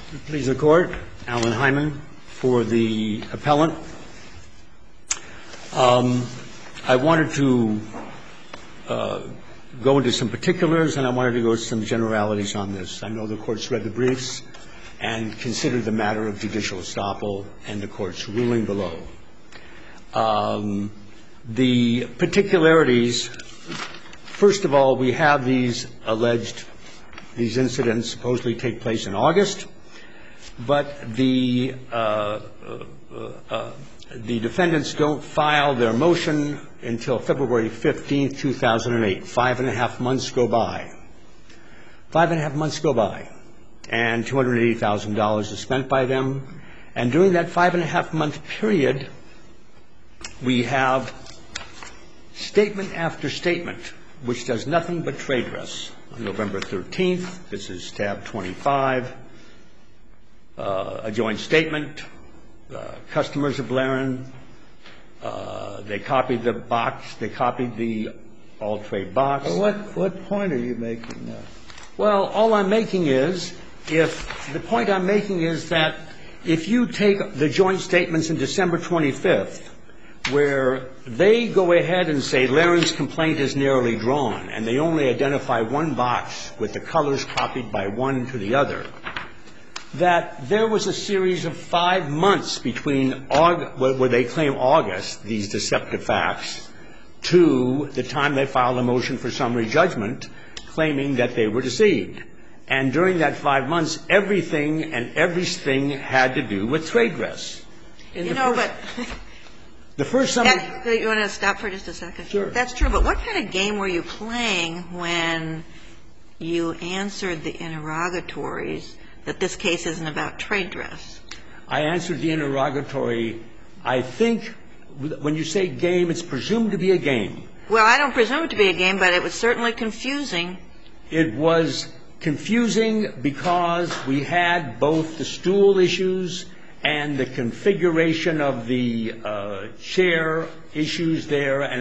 Please the court. Alan Hyman for the appellant. I wanted to go into some particulars, and I wanted to go to some generalities on this. I know the court's read the briefs and considered the matter of judicial estoppel and the court's ruling below. The particularities, first of all, we have these incidents supposedly take place in August, but the defendants don't file their motion until February 15, 2008. 5.5 months go by. 5.5 months go by, and $280,000 is spent by them. And during that 5.5 month period, we have statement after statement, which does nothing but trade dress. On November 13th, this is tab 25, a joint statement. Customers of Blaren, they copied the box, they copied the all-trade box. What point are you making now? Well, all I'm making is, the point I'm making is that if you take the joint statements in December 25th, where they go ahead and say Laren's complaint is narrowly drawn, and they only identify one box with the colors copied by one to the other, that there was a series of 5 months between where they claim August, these deceptive facts, to the time they filed a motion for summary judgment claiming that they were deceived. And during that 5 months, everything had to do with trade dress. You know, but the first summary. You want to stop for just a second? Sure. That's true, but what kind of game were you playing when you answered the interrogatories that this case isn't about trade dress? I answered the interrogatory. I think when you say game, it's presumed to be a game. Well, I don't presume it to be a game, but it was certainly confusing. It was confusing because we had both the stool issues and the configuration of the chair issues there, and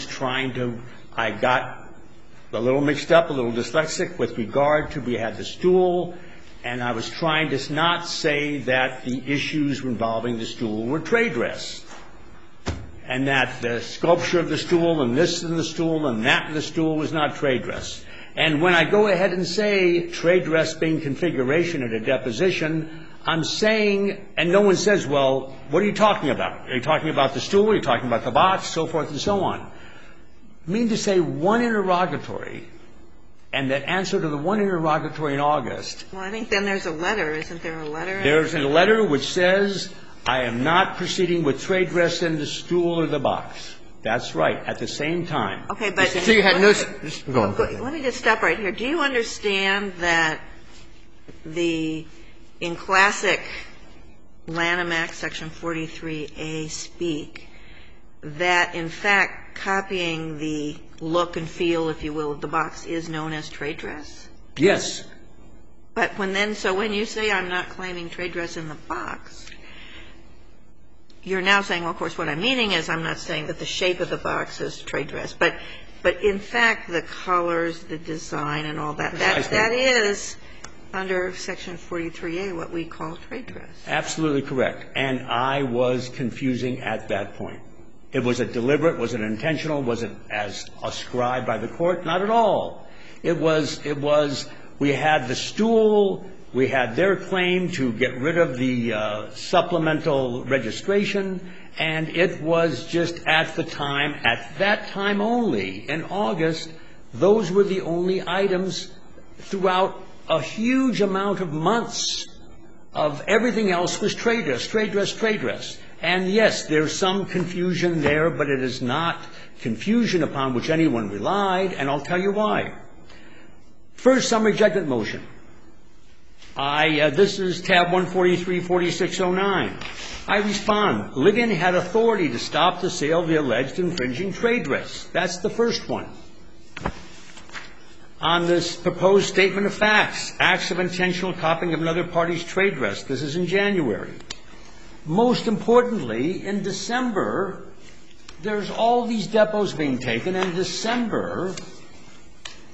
I got a little mixed up, a little dyslexic with regard to we had the stool, and I was trying to not say that the issues involving the stool were trade dress, and that the sculpture of the stool and this in the stool and that in the stool was not trade dress. And when I go ahead and say trade dress being configuration at a deposition, I'm saying, and no one says, well, what are you talking about? Are you talking about the stool? Are you talking about the box? So forth and so on. I mean to say one interrogatory, and that answer to the one interrogatory in August. Well, I think then there's a letter. Isn't there a letter? There's a letter which says, I am not proceeding with trade dress in the stool or the box. That's right, at the same time. Okay, but So you had no – go on. Let me just stop right here. Do you understand that in classic Lanham Act Section 43A speak, that in fact copying the look and feel, if you will, of the box is known as trade dress? Yes. But when you say I'm not claiming trade dress in the box, you're now saying, well, of course, what I'm meaning is I'm not saying that the shape of the box is trade dress. But in fact, the colors, the design and all that, that is under Section 43A what we call trade dress. Absolutely correct. And I was confusing at that point. Was it deliberate? Was it intentional? Was it as ascribed by the court? Not at all. It was we had the stool. We had their claim to get rid of the supplemental registration, and it was just at that time only, in August, those were the only items throughout a huge amount of months of everything else was trade dress, trade dress, trade dress. And yes, there's some confusion there, but it is not confusion upon which anyone relied, and I'll tell you why. First summary judgment motion. This is tab 143-4609. I respond. Ligon had authority to stop the sale of the alleged infringing trade dress. That's the first one. On this proposed statement of facts, acts of intentional copying of another party's trade dress. This is in January. Most importantly, in December, there's all these depots being taken. In December,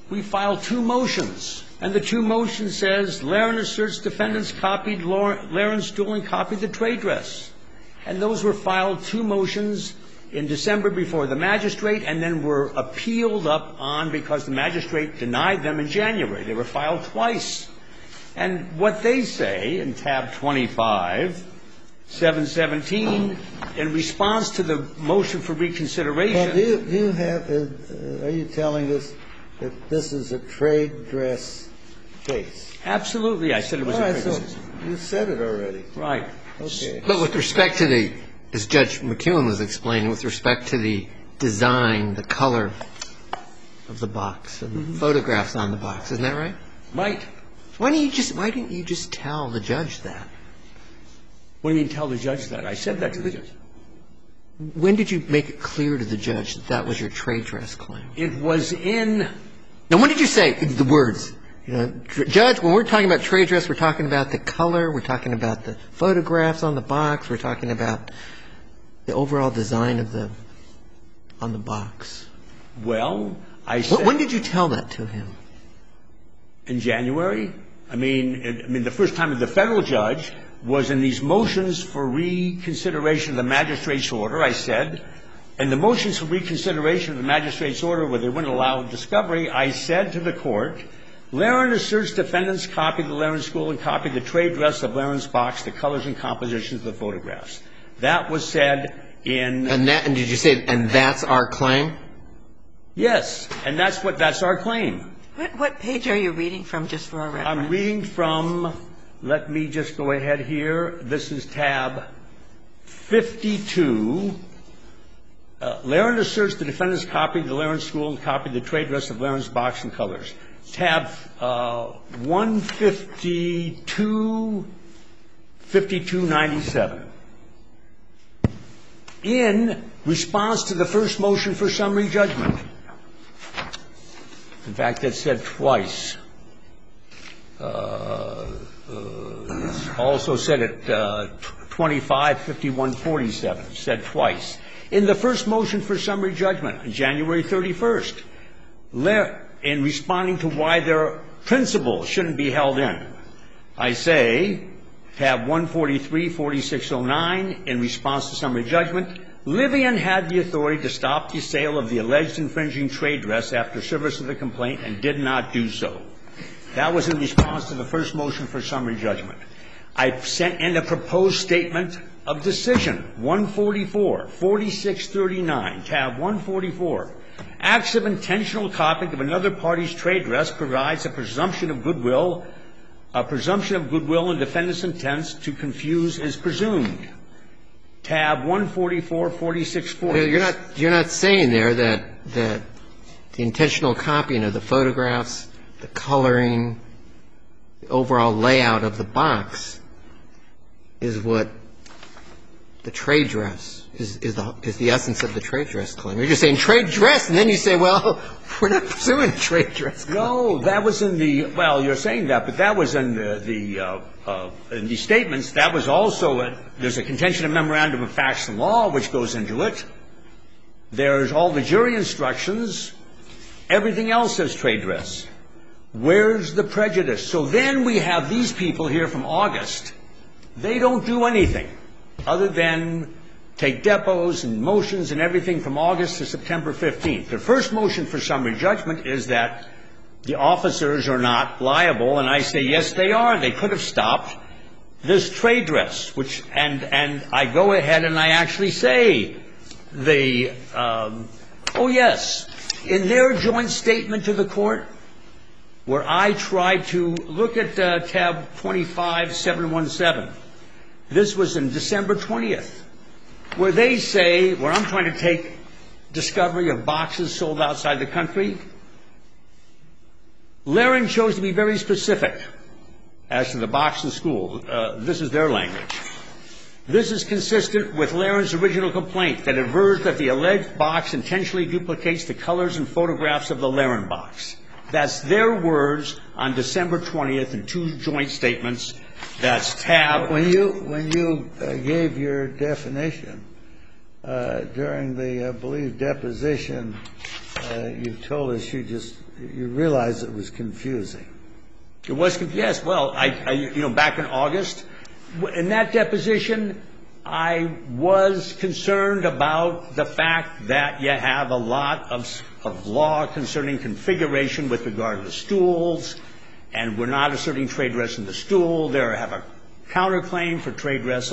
we filed 2 motions. And the 2 motions says, Laren asserts defendants copied Laren's stool and copied the trade dress. And those were filed 2 motions in December before the magistrate, and then were appealed up on because the magistrate denied them in January. They were filed twice. And what they say in tab 25, 717, in response to the motion for reconsideration. Well, do you have, are you telling us that this is a trade dress case? Absolutely. I said it was a trade dress. So you said it already. Right. Okay. But with respect to the, as Judge McEwen was explaining, with respect to the design, the color of the box and the photographs on the box, isn't that right? Right. Why didn't you just tell the judge that? What do you mean tell the judge that? I said that to the judge. When did you make it clear to the judge that that was your trade dress claim? It was in. Now, when did you say the words? You know, Judge, when we're talking about trade dress, we're talking about the color, we're talking about the photographs on the box, we're talking about the overall design of the, on the box. Well, I said. When did you tell that to him? In January. I mean, the first time the federal judge was in these motions for reconsideration of the magistrate's order, I said. And the motions for reconsideration of the magistrate's order where they wouldn't allow discovery, I said to the court, Laren asserts defendants copied the Laren School and copied the trade dress of Laren's box, the colors and compositions of the photographs. That was said in. And did you say, and that's our claim? Yes. And that's our claim. What page are you reading from, just for our reference? I'm reading from, let me just go ahead here. This is tab 52. Laren asserts the defendants copied the Laren School and copied the trade dress of Laren's box and colors. Tab 152, 5297. In response to the first motion for summary judgment. In fact, it said twice. It's also said at 255147, said twice. In the first motion for summary judgment on January 31st, in responding to why their principles shouldn't be held in, I say, tab 143, 4609, in response to summary judgment, Livian had the authority to stop the sale of the alleged infringing trade dress after service of the complaint and did not do so. That was in response to the first motion for summary judgment. I sent in a proposed statement of decision, 144, 4639, tab 144. Acts of intentional copying of another party's trade dress provides a presumption of goodwill. A presumption of goodwill and defendant's intents to confuse is presumed. Tab 144, 4640. You're not saying there that the intentional copying of the photographs, the coloring, the overall layout of the box is what the trade dress is the essence of the trade dress claim. You're just saying trade dress, and then you say, well, we're not pursuing a trade dress claim. No, that was in the, well, you're saying that, but that was in the statements. That was also, there's a contention of memorandum of facts and law which goes into it. There's all the jury instructions. Everything else says trade dress. Where's the prejudice? So then we have these people here from August. They don't do anything other than take depots and motions and everything from August to September 15th. The first motion for summary judgment is that the officers are not liable, and I say, yes, they are. They could have stopped this trade dress, which, and I go ahead and I actually say oh, yes, in their joint statement to the court, where I tried to look at tab 25717. This was in December 20th, where they say, where I'm trying to take discovery of boxes sold outside the country. Laren chose to be very specific as to the box in school. This is their language. This is consistent with Laren's original complaint that avers that the alleged box intentionally duplicates the colors and photographs of the Laren box. That's their words on December 20th in two joint statements. That's tab. When you gave your definition during the, I believe, deposition, you told us you just you realize it was confusing. It was, yes. Well, back in August, in that deposition, I was concerned about the fact that you have a lot of law concerning configuration with regard to the stools, and we're not asserting trade dress in the stool. There have a counterclaim for trade dress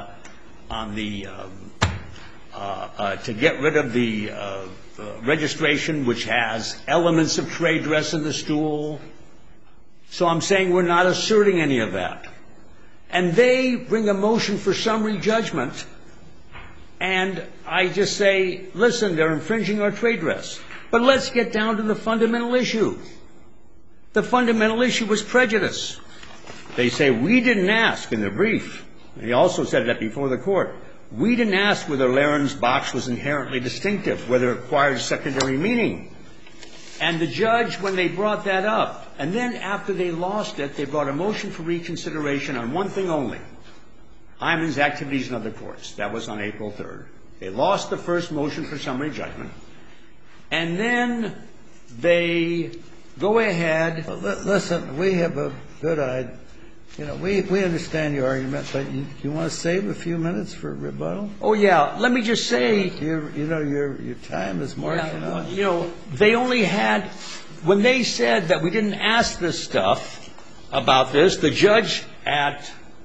to get rid of the registration, which has elements of trade dress in the stool. So I'm saying we're not asserting any of that. And they bring a motion for summary judgment, and I just say, listen, they're infringing our trade dress. But let's get down to the fundamental issue. The fundamental issue was prejudice. They say we didn't ask in their brief. And he also said that before the court. We didn't ask whether Laren's box was inherently distinctive, whether it acquired secondary meaning. And the judge, when they brought that up, and then after they lost it, they brought a motion for reconsideration on one thing only, Hyman's activities in other courts. That was on April 3rd. They lost the first motion for summary judgment. And then they go ahead. Well, listen, we have a good idea. We understand your argument, but you want to save a few minutes for rebuttal? Oh, yeah. Let me just say. Your time is marching on. They only had, when they said that we didn't ask this stuff about this, the judge at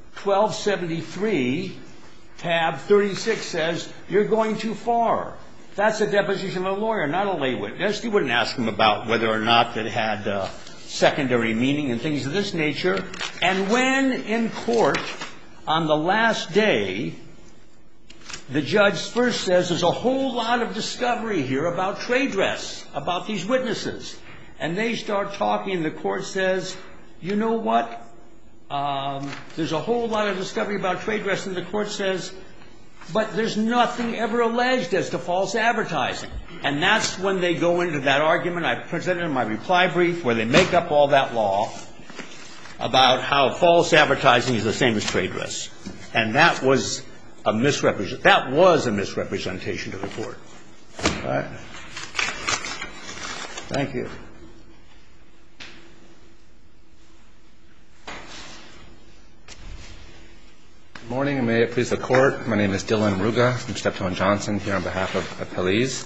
1273, tab 36 says, you're going too far. That's a deposition of a lawyer, not a lay witness. You wouldn't ask him about whether or not it had secondary meaning and things of this nature. And when in court on the last day, the judge first says there's a whole lot of discovery here about trade dress, about these witnesses. And they start talking, and the court says, you know what? There's a whole lot of discovery about trade dress, and the court says, but there's nothing ever alleged as to false advertising. And that's when they go into that argument I presented in my reply brief, where they make up all that law about how false advertising is the same as trade dress. And that was a misrepresentation to the court. All right. Thank you. Good morning, and may it please the Court. My name is Dylan Ruga from Steptoe & Johnson, here on behalf of appellees.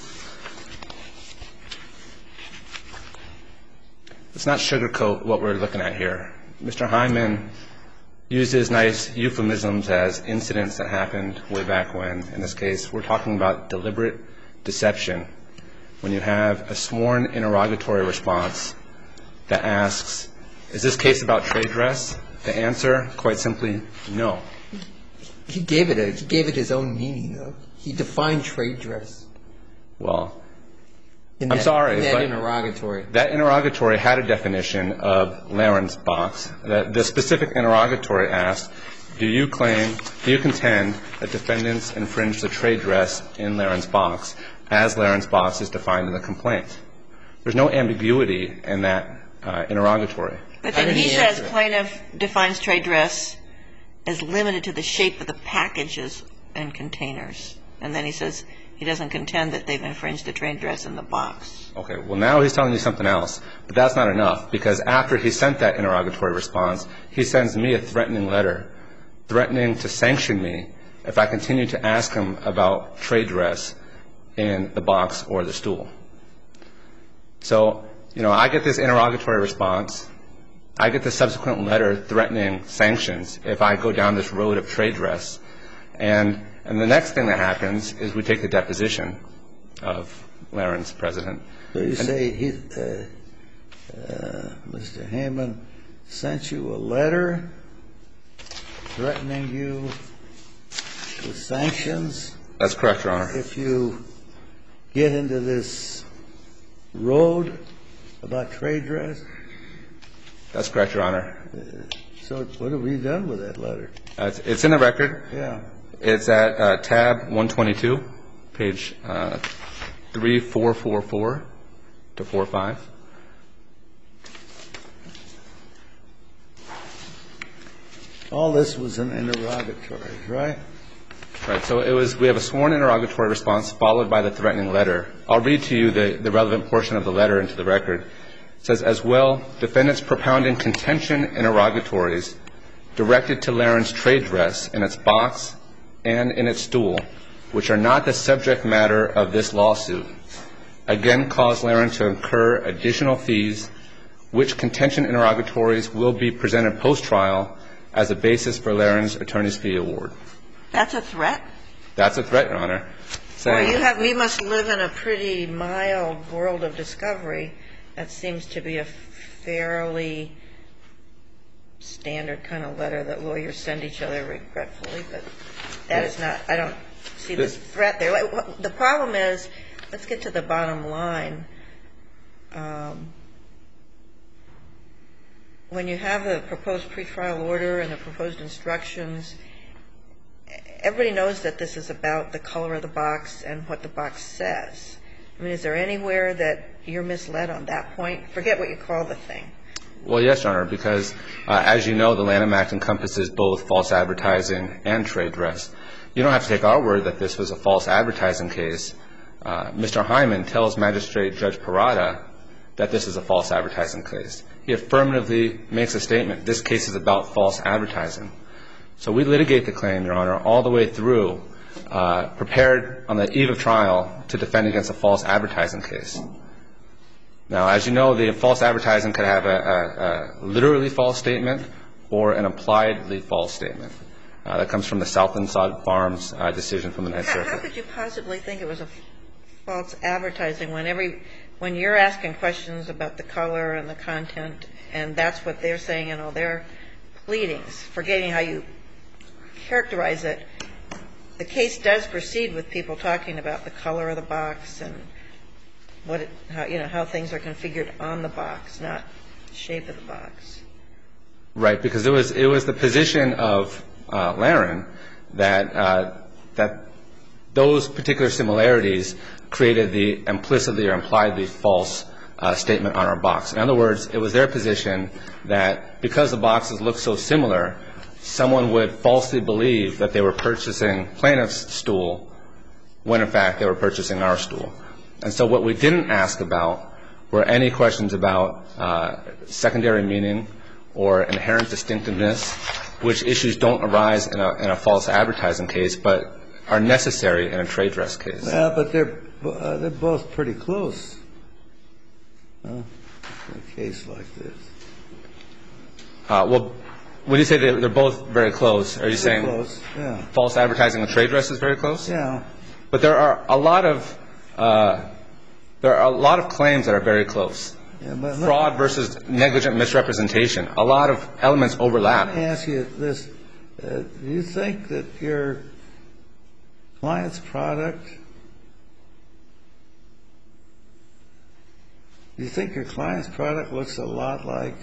Let's not sugarcoat what we're looking at here. Mr. Hyman uses nice euphemisms as incidents that happened way back when. In this case, we're talking about deliberate deception. When you have a sworn interrogatory response that asks, is this case about trade dress? The answer, quite simply, no. He gave it his own meaning, though. He defined trade dress. Well, I'm sorry. In that interrogatory. That interrogatory had a definition of Laren's box. The specific interrogatory asked, do you contend that defendants infringed the trade dress in Laren's box as Laren's box is defined in the complaint? There's no ambiguity in that interrogatory. But then he says plaintiff defines trade dress as limited to the shape of the packages and containers. And then he says he doesn't contend that they've infringed the trade dress in the box. Okay. Well, now he's telling you something else. But that's not enough, because after he sent that interrogatory response, he sends me a threatening letter, threatening to sanction me if I continue to ask him about trade dress in the box or the stool. So, I get this interrogatory response. I get the subsequent letter threatening sanctions if I go down this road of trade dress. And the next thing that happens is we take the deposition of Laren's president. So you say Mr. Heyman sent you a letter threatening you with sanctions? That's correct, Your Honor. If you get into this road about trade dress? That's correct, Your Honor. So what have you done with that letter? It's in the record. Yeah. It's at tab 122, page 3444 to 45. All this was in interrogatory, right? Right. So we have a sworn interrogatory response followed by the threatening letter. I'll read to you the relevant portion of the letter into the record. It says, as well, defendants propounding contention interrogatories directed to Laren's trade dress in its box and in its stool, which are not the subject matter of this lawsuit, again cause Laren to incur additional fees, which contention interrogatories will be presented post-trial as a basis for Laren's attorney's fee award. That's a threat? That's a threat, Your Honor. Well, we must live in a pretty mild world of discovery. That seems to be a fairly standard kind of letter that lawyers send each other regretfully, but that is not, I don't see this threat there. The problem is, let's get to the bottom line. When you have the proposed pretrial order and the proposed instructions, everybody knows that this is about the color of the box and what the box says. I mean, is there anywhere that you're misled on that point? Forget what you call the thing. Well, yes, Your Honor, because as you know, the Lanham Act encompasses both false advertising and trade dress. You don't have to take our word that this was a false advertising case. Mr. Hyman tells Magistrate Judge Parada that this is a false advertising case. He affirmatively makes a statement, this case is about false advertising. So we litigate the claim, Your Honor, all the way through, prepared on the eve of trial to defend against a false advertising case. Now, as you know, the false advertising could have a literally false statement or an impliedly false statement. That comes from the Southland Sod Farms decision from the Ninth Circuit. How could you possibly think it was a false advertising when you're asking questions about the color and the content, and that's what they're saying in all their pleadings, forgetting how you characterize it? The case does proceed with people talking about the color of the box and how things are configured on the box, not the shape of the box. Right, because it was the position of Laren that those particular similarities created the implicitly or impliedly false statement on our box. In other words, it was their position that because the boxes look so similar, someone would falsely believe that they were purchasing plaintiff's stool when, in fact, they were purchasing our stool. And so what we didn't ask about were any questions about secondary meaning or inherent distinctiveness, which issues don't arise in a false advertising case but are necessary in a trade dress case. Yeah, but they're both pretty close. In a case like this. Well, when you say they're both very close, are you saying close, yeah. False advertising and trade dress is very close? Yeah. But there are a lot of claims that are very close. Yeah, but Fraud versus negligent misrepresentation. A lot of elements overlap. Let me ask you this. Do you think that your client's product looks a lot like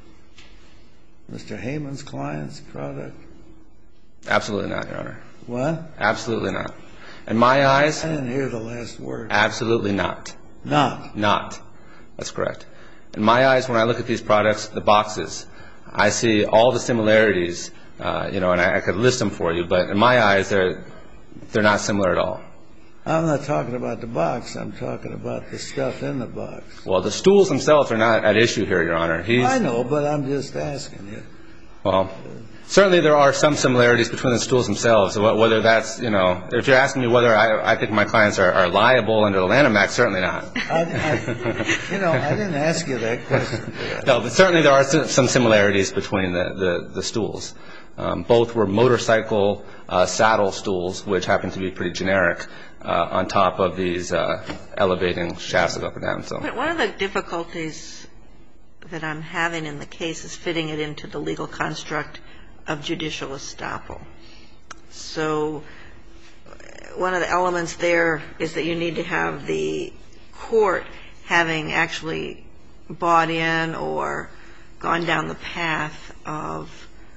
Mr. Heyman's client's product? Absolutely not, Your Honor. What? Absolutely not. In my eyes. I didn't hear the last word. Absolutely not. Not. Not. That's correct. In my eyes, when I look at these products, the boxes, I see all the similarities, and I could list them for you, but in my eyes, they're not similar at all. I'm not talking about the box. I'm talking about the stuff in the box. Well, the stools themselves are not at issue here, Your Honor. I know, but I'm just asking you. Well, certainly there are some similarities between the stools themselves. Whether that's, if you're asking me whether I think my clients are liable under the Lanham Act, certainly not. I didn't ask you that question. No, but certainly there are some similarities between the stools. Both were motorcycle saddle stools, which happen to be pretty generic, on top of these elevating shafts that go up and down. So. But one of the difficulties that I'm having in the case is fitting it into the legal construct of judicial estoppel. So one of the elements there is that you need to have the court having actually bought in or gone down the path of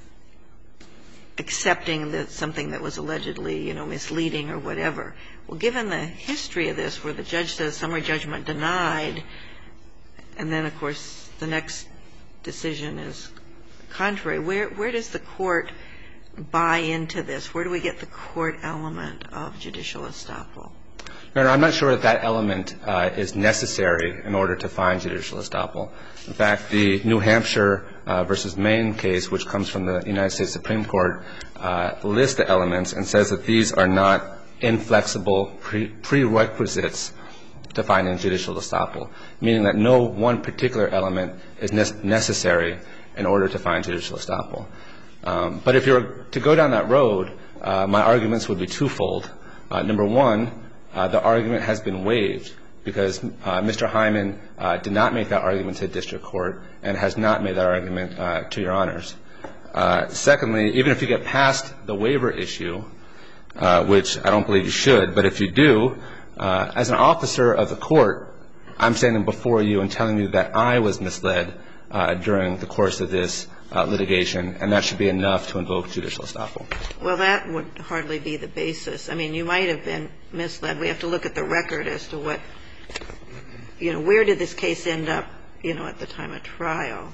accepting that something that was allegedly, misleading or whatever. Well, given the history of this, where the judge says summary judgment denied, and then, of course, the next decision is contrary, where does the court buy into this? Where do we get the court element of judicial estoppel? Your Honor, I'm not sure that element is necessary in order to find judicial estoppel. In fact, the New Hampshire versus Maine case, which comes from the United States Supreme Court, lists the elements and says that these are not inflexible prerequisites to finding judicial estoppel, meaning that no one particular element is necessary in order to find judicial estoppel. But if you were to go down that road, my arguments would be twofold. Number one, the argument has been waived because Mr. Hyman did not make that argument to the district court and has not made that argument to Your Honors. Secondly, even if you get past the waiver issue, which I don't believe you should, but if you do, as an officer of the court, I'm standing before you and telling you that I was misled during the course of this litigation, and that should be enough to invoke judicial estoppel. Well, that would hardly be the basis. I mean, you might have been misled. We have to look at the record as to what, you know, where did this case end up, you know, at the time of trial.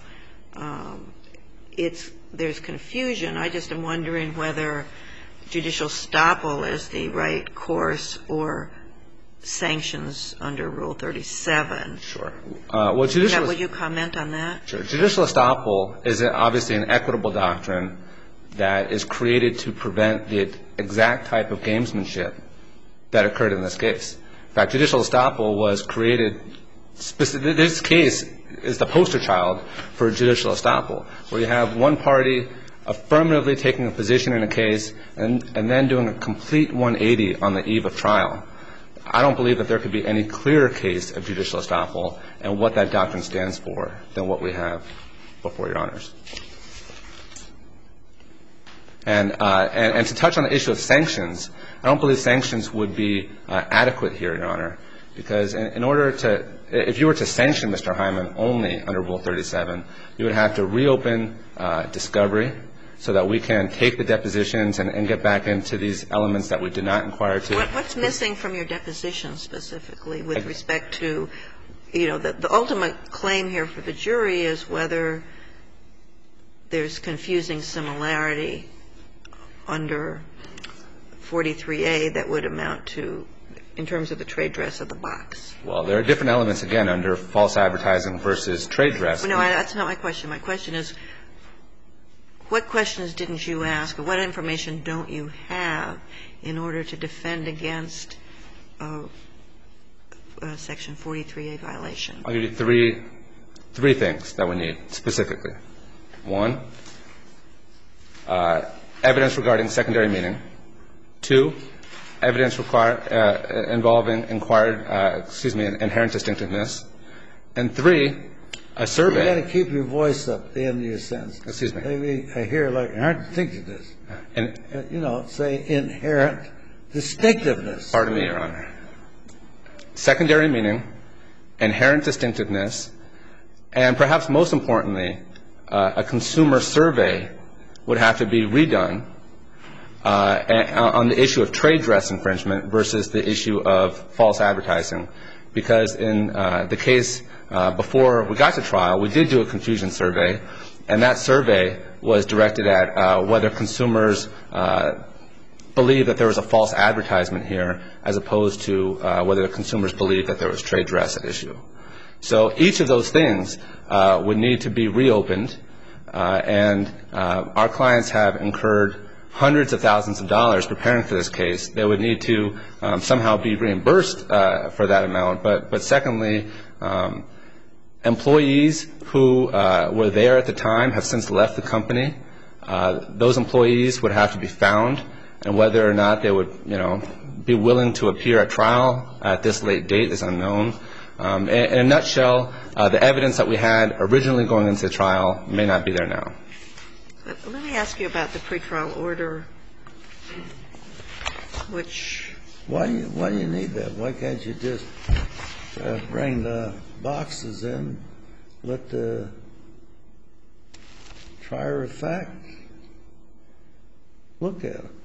There's confusion. I just am wondering whether judicial estoppel is the right course or sanctions under Rule 37. Sure. Would you comment on that? Sure. Judicial estoppel is obviously an equitable doctrine that is created to prevent the exact type of gamesmanship that occurred in this case. In fact, judicial estoppel was created this case is the poster child for judicial estoppel, where you have one party affirmatively taking a position in a case and then doing a complete 180 on the eve of trial. I don't believe that there could be any clearer case of judicial estoppel and what that doctrine stands for than what we have before Your Honors. And to touch on the issue of sanctions, I don't believe sanctions would be adequate here, Your Honor, because in order to, if you were to sanction Mr. Hyman only under Rule 37, you would have to reopen discovery so that we can take the depositions and get back into these elements that we did not inquire to. What's missing from your deposition specifically with respect to, you know, the ultimate claim here for the jury is whether there's confusing similarity under 43A that would amount to, in terms of the trade dress of the box. Well, there are different elements, again, under false advertising versus trade dress. No, that's not my question. My question is, what questions didn't you ask, or what information don't you have in order to defend against a Section 43A violation? I'll give you three things that we need specifically. One, evidence regarding secondary meaning. Two, evidence involving inherent distinctiveness. And three, a survey. You've got to keep your voice up at the end of your sentence. Excuse me. Maybe I hear like inherent distinctiveness. You know, say inherent distinctiveness. Pardon me, Your Honor. Secondary meaning, inherent distinctiveness, and perhaps most importantly, a consumer survey would have to be redone on the issue of trade dress infringement versus the issue of false advertising. Because in the case before we got to trial, we did do a confusion survey, and that survey was directed at whether consumers believe that there was a false advertisement here as opposed to whether the consumers believe that there was trade dress at issue. So each of those things would need to be reopened, and our clients have incurred hundreds of thousands of dollars preparing for this case. They would need to somehow be reimbursed for that amount. But secondly, employees who were there at the time have since left the company. Those employees would have to be found, and whether or not they would, you know, be willing to appear at trial at this late date is unknown. In a nutshell, the evidence that we had originally going into the trial may not be there now. Let me ask you about the pretrial order, which... Why do you need that? Why can't you just bring the boxes in, let the trier of fact look at them?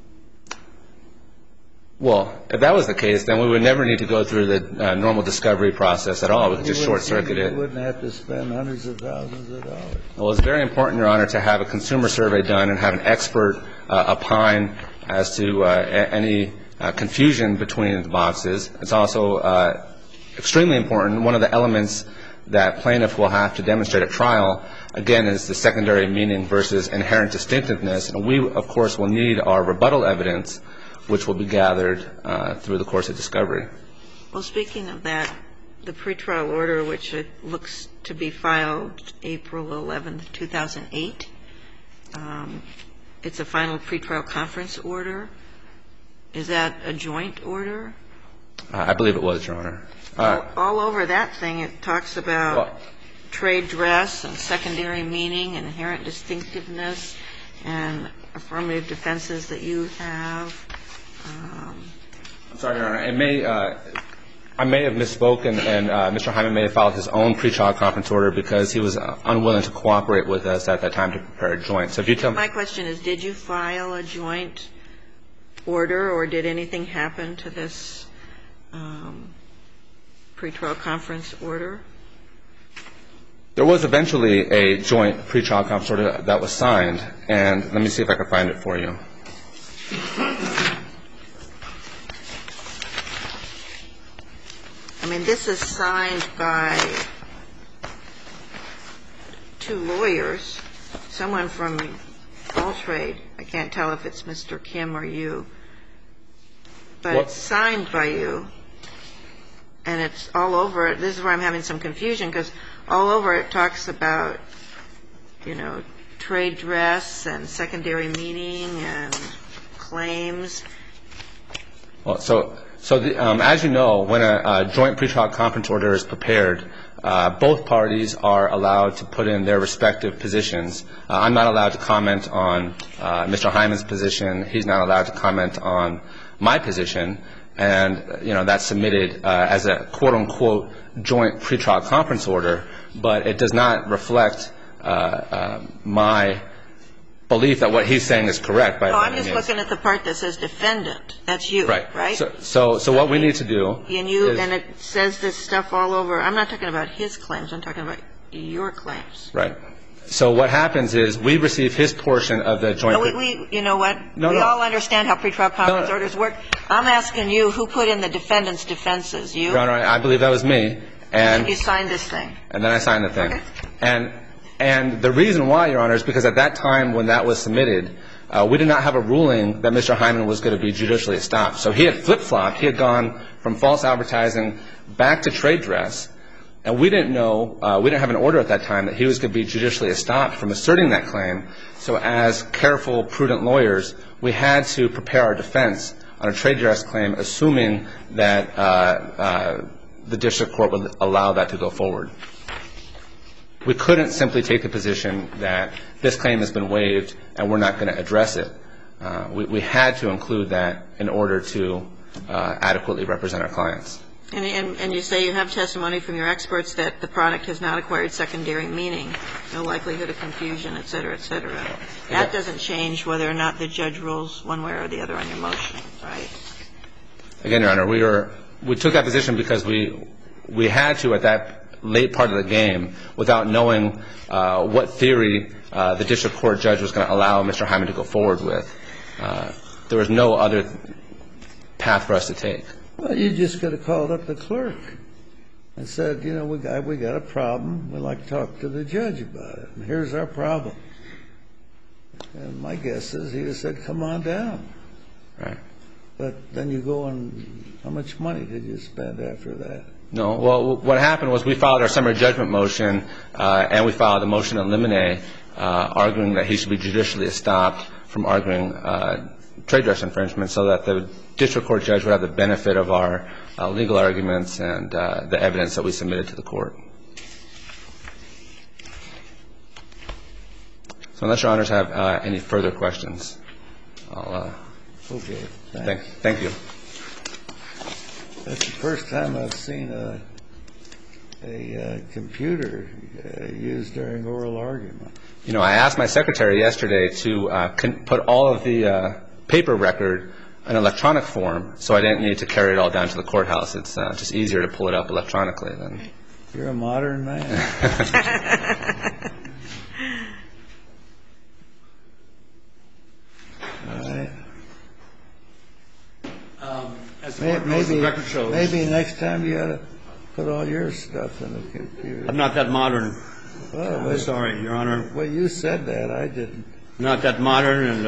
Well, if that was the case, then we would never need to go through the normal discovery process at all. We could just short-circuit it. You wouldn't have to spend hundreds of thousands of dollars. Well, it's very important, Your Honor, to have a consumer survey done and have an expert opine as to any confusion between the boxes. It's also extremely important. One of the elements that plaintiff will have to demonstrate at trial, again, is the secondary meaning versus inherent distinctiveness. And we, of course, will need our rebuttal evidence, which will be gathered through the course of discovery. Well, speaking of that, the pretrial order, which it looks to be filed April 11th, 2008, it's a final pretrial conference order. Is that a joint order? I believe it was, Your Honor. All over that thing, it talks about trade dress and secondary meaning, inherent distinctiveness, and affirmative defenses that you have. I'm sorry, Your Honor. I may have misspoken, and Mr. Hyman may have filed his own pretrial conference order because he was unwilling to cooperate with us at that time to prepare a joint. So if you tell me. My question is, did you file a joint order, or did anything happen to this pretrial conference order? There was eventually a joint pretrial conference order that was signed, and let me see if I can find it for you. I mean, this is signed by two lawyers, someone from Alltrade. I can't tell if it's Mr. Kim or you. But it's signed by you, and it's all over it. This is where I'm having some confusion, because all over it talks about, you know, trade dress and secondary meaning and claims. Well, so as you know, when a joint pretrial conference order is prepared, both parties are allowed to put in their respective positions. I'm not allowed to comment on Mr. Hyman's position. He's not allowed to comment on my position. And, you know, that's submitted as a quote-unquote joint pretrial conference order, but it does not reflect my belief that what he's saying is correct. No, I'm just looking at the part that says defendant. That's you, right? So what we need to do is... And it says this stuff all over. I'm not talking about his claims. I'm talking about your claims. Right. So what happens is we receive his portion of the joint... You know what? We all understand how pretrial conference orders work. I'm asking you, who put in the defendant's defenses? You? Your Honor, I believe that was me. And you signed this thing. And then I signed the thing. Okay. And the reason why, Your Honor, is because at that time when that was submitted, we did not have a ruling that Mr. Hyman was going to be judicially stopped. So he had flip-flopped. He had gone from false advertising back to trade dress. And we didn't know, we didn't have an order at that time that he was going to be judicially stopped from asserting that claim. So as careful, prudent lawyers, we had to prepare our defense on a trade dress claim, assuming that the district court would allow that to go forward. We couldn't simply take the position that this claim has been waived and we're not going to address it. We had to include that in order to adequately represent our clients. And you say you have testimony from your experts that the product has not acquired secondary meaning, no likelihood of confusion, et cetera, et cetera. That doesn't change whether or not the judge rules one way or the other on your motion, right? Again, Your Honor, we took that position because we had to at that late part of the game without knowing what theory the district court judge was going to allow Mr. Hyman to go forward with. There was no other path for us to take. Well, you just could have called up the clerk and said, you know, we got a problem. We'd like to talk to the judge about it. And here's our problem. And my guess is he would have said, come on down. Right. But then you go on, how much money did you spend after that? No. Well, what happened was we filed our summary judgment motion and we filed a motion in limine arguing that he should be judicially stopped from arguing trade dress infringement so that the district court judge would have the benefit of our legal arguments and the evidence that we submitted to the court. So unless Your Honors have any further questions, I'll okay. Thank you. That's the first time I've seen a computer used during oral argument. You know, I asked my secretary yesterday to put all of the paper record in electronic form, so I didn't need to carry it all down to the courthouse. It's just easier to pull it up electronically than. You're a modern man. All right. As the court knows, the record shows. Maybe next time you ought to put all your stuff in the computer. I'm not that modern. Well, I'm sorry, Your Honor. Well, you said that. I didn't. Not that modern, and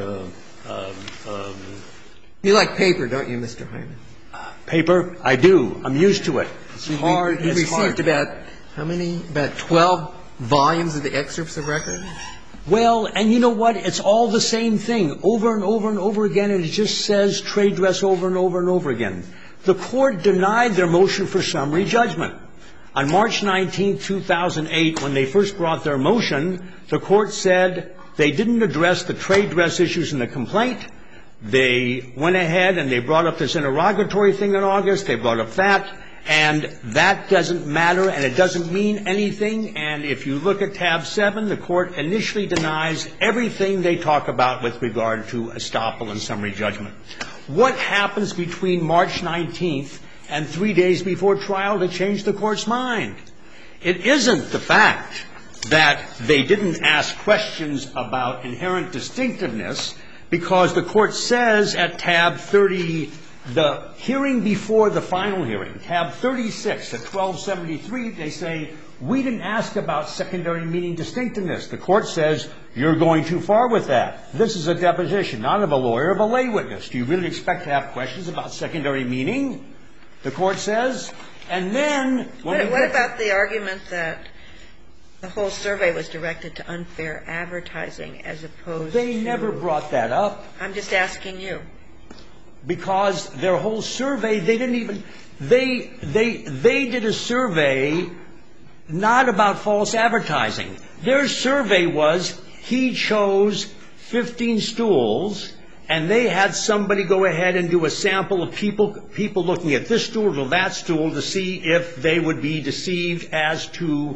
You like paper, don't you, Mr. Hyman? paper, I do. I'm used to it. It's hard. You It's hard. received about how many? About 12 volumes of the excerpts of record? Well, and you know what? It's all the same thing over and over and over again, and it just says trade dress over and over and over again. The court denied their motion for summary judgment. On March 19, 2008, when they first brought their motion, the court said they didn't address the trade dress issues in the complaint. They went ahead and they brought up this interrogatory thing in August. They brought up that. And that doesn't matter, and it doesn't mean anything. And if you look at tab 7, the court initially denies everything they talk about with regard to estoppel and summary judgment. What happens between March 19th and 3 days before trial to change the court's mind? It isn't the fact that they didn't ask questions about inherent distinctiveness, because the court says at tab 30, the hearing before the final hearing, tab 36 at 1273, they say, we didn't ask about secondary meaning distinctiveness. The court says, you're going too far with that. This is a deposition, not of a lawyer, of a lay witness. Do you really expect to have questions about secondary meaning? The court says. And then what about the argument that the whole survey was directed to unfair advertising as opposed to... They never brought that up. I'm just asking you. Because their whole survey, they didn't even... They did a survey not about false advertising. Their survey was, he chose 15 stools, and they had somebody go ahead and do a sample of people looking at this stool or that stool to see if they would be deceived as to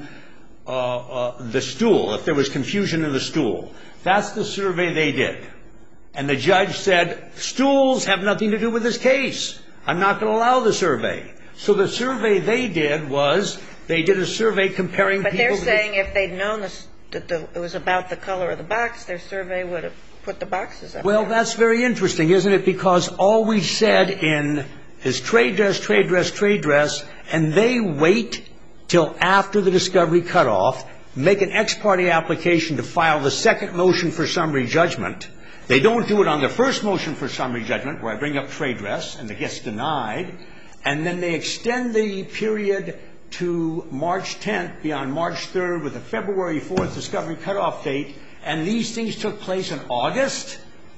the stool, if there was confusion in the stool. That's the survey they did. And the judge said, stools have nothing to do with this case. I'm not going to allow the survey. So the survey they did was, they did a survey comparing people... But they're saying if they'd known that it was about the color of the box, their survey would have put the boxes up. Well, that's very interesting, isn't it? Because all we said is trade dress, trade dress, trade dress, and they wait till after the discovery cutoff, make an ex parte application to file the second motion for summary judgment. They don't do it on the first motion for summary judgment, where I bring up trade dress, and it gets denied. And then they extend the period to March 10th, beyond March 3rd, with a February 4th discovery cutoff date. And these things took place in August.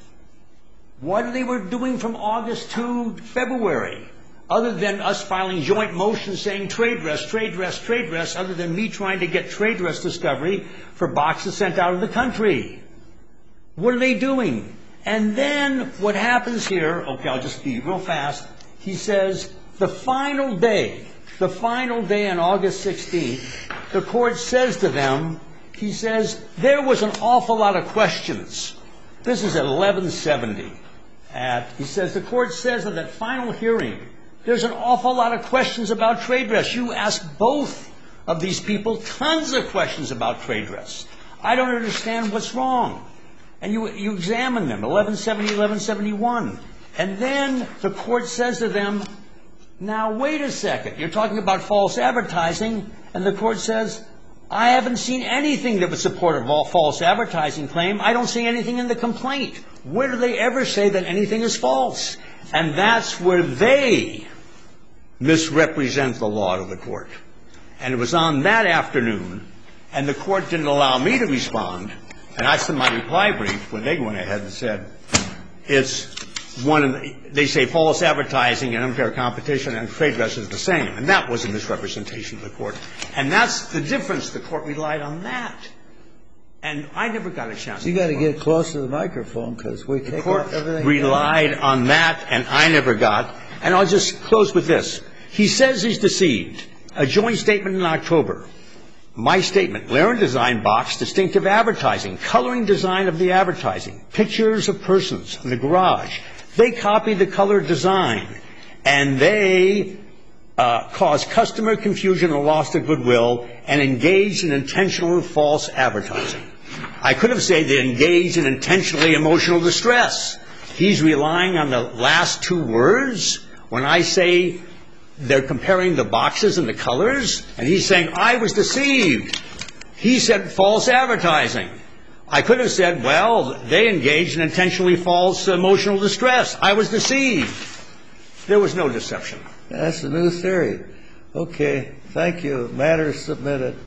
What they were doing from August to February, other than us filing joint motions saying trade dress, trade dress, trade dress, other than me trying to get trade dress discovery for boxes sent out of the country. What are they doing? And then what happens here, okay, I'll just be real fast. He says the final day on August 16th, the court says to them, he says, there was an awful lot of questions. This is at 1170. He says, the court says in that final hearing, there's an awful lot of questions about trade dress. You asked both of these people tons of questions about trade dress. I don't understand what's wrong. And you examine them, 1170, 1171. And then the court says to them, now wait a second. You're talking about false advertising. And the court says, I haven't seen anything that would support a false advertising claim. I don't see anything in the complaint. Where do they ever say that anything is false? And that's where they misrepresent the law to the court. And it was on that afternoon, and the court didn't allow me to respond. And I sent my reply brief when they went ahead and said, they say false advertising and unfair competition and trade dress is the same. And that was a misrepresentation of the court. And that's the difference. The court relied on that. And I never got a chance to. You got to get close to the microphone because we take off everything. The court relied on that, and I never got. And I'll just close with this. He says he's deceived. A joint statement in October. My statement, Laren Design Box, distinctive advertising, coloring design of the advertising, pictures of persons in the garage. They copied the color design, and they caused customer confusion and loss of goodwill and engaged in intentional false advertising. I could have said they engaged in intentionally emotional distress. He's relying on the last two words. when I say they're comparing the boxes and the colors, and he's saying, I was deceived. He said false advertising. I could have said, well, they engaged in intentionally false emotional distress. I was deceived. There was no deception. That's a new theory. Okay. Thank you. Matter submitted.